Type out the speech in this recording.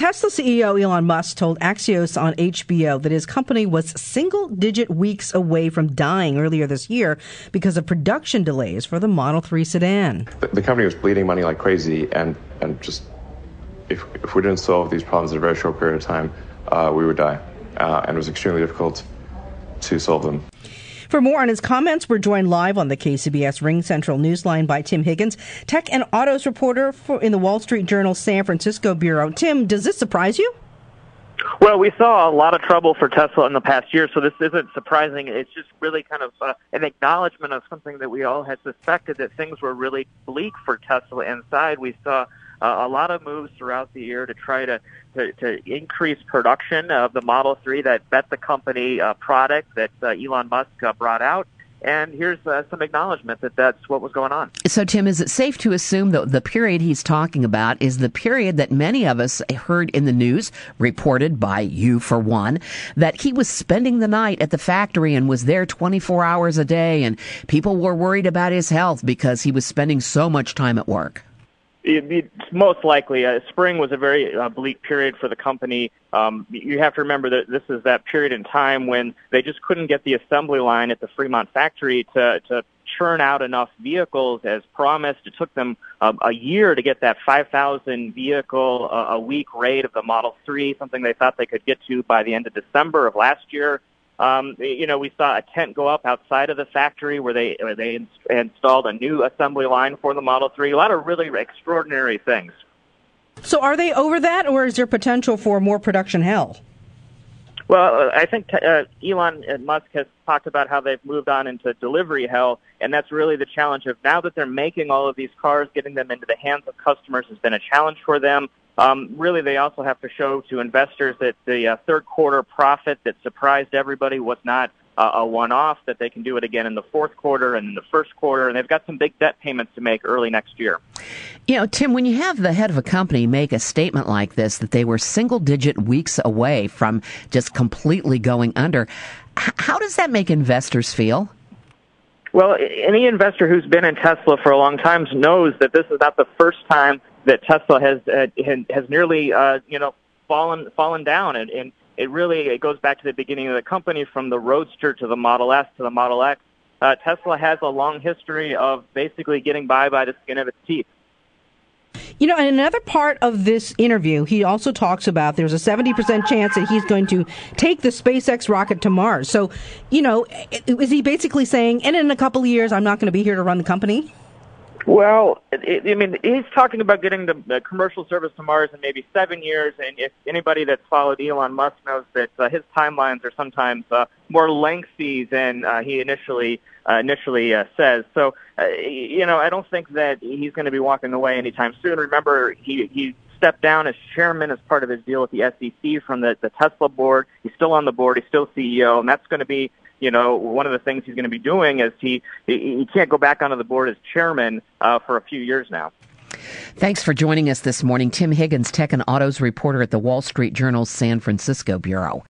Tesla CEO Elon Musk told Axios on HBO that his company was single-digit weeks away from dying earlier this year because of production delays for the Model 3 sedan. The company was bleeding money like crazy, and just if we didn't solve these problems in a very short period of time, we would die. And it was extremely difficult to solve them. For more on his comments, we're joined live on the KCBS Ring Central Newsline by Tim Higgins, tech and autos reporter in the Wall Street Journal San Francisco bureau. Tim, does this surprise you? Well, we saw a lot of trouble for Tesla in the past year, so this isn't surprising. It's just really kind of an acknowledgement of something that we all had suspected, that things were really bleak for Tesla inside. We saw a lot of moves throughout the year to try to increase production of the Model 3, that bet the company product that Elon Musk brought out. And here's some acknowledgement that that's what was going on. So, Tim, is it safe to assume that the period he's talking about is the period that many of us heard in the news, reported by you for one, that he was spending the night at the factory and was there 24 hours a day, and people were worried about his health because he was spending so much time at work? It's most likely. Spring was a very bleak period for the company. You have to remember that this is that period in time when they just couldn't get the assembly line at the Fremont factory to churn out enough vehicles as promised. It took them a year to get that 5,000 vehicle a week rate of the Model 3, something they thought they could get to by the end of December of last year. We saw a tent go up outside of the factory where they installed a new assembly line for the Model 3. A lot of really extraordinary things. So are they over that, or is there potential for more production hell? Well, I think Elon Musk has talked about how they've moved on into delivery hell, and that's really the challenge of now that they're making all of these cars, getting them into the hands of customers has been a challenge for them. Really, they also have to show to investors that the third quarter profit that surprised everybody was not a one-off, that they can do it again in the fourth quarter and in the first quarter, and they've got some big debt payments to make early next year. You know, Tim, when you have the head of a company make a statement like this, that they were single-digit weeks away from just completely going under, how does that make investors feel? Well, any investor who's been in Tesla for a long time knows that this is not the first time that Tesla has nearly fallen down, and it goes back to the beginning of the company, from the Roadster to the Model S to the Model X. Tesla has a long history of basically getting by the skin of its teeth. You know, in another part of this interview, he also talks about there's a 70% chance that he's going to take the SpaceX rocket to Mars. So, is he basically saying, and in a couple of years, I'm not going to be here to run the company? Well, he's talking about getting the commercial service to Mars in maybe 7 years, and if anybody that's followed Elon Musk knows that his timelines are sometimes more lengthy than he initially says. So, I don't think that he's going to be walking away anytime soon. Remember, he stepped down as chairman as part of his deal with the SEC from the Tesla board. He's still on the board. He's still CEO, and that's going to be one of the things he's going to be doing is he can't go back onto the board as chairman for a few years now. Thanks for joining us this morning. Tim Higgins, tech and autos reporter at the Wall Street Journal's San Francisco bureau.